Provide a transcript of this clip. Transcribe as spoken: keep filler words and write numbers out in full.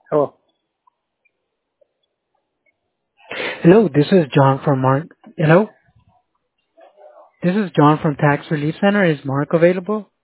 Hello. Hello, this is John from Mark. Hello, this is John from Tax Relief Center. Is Mark available?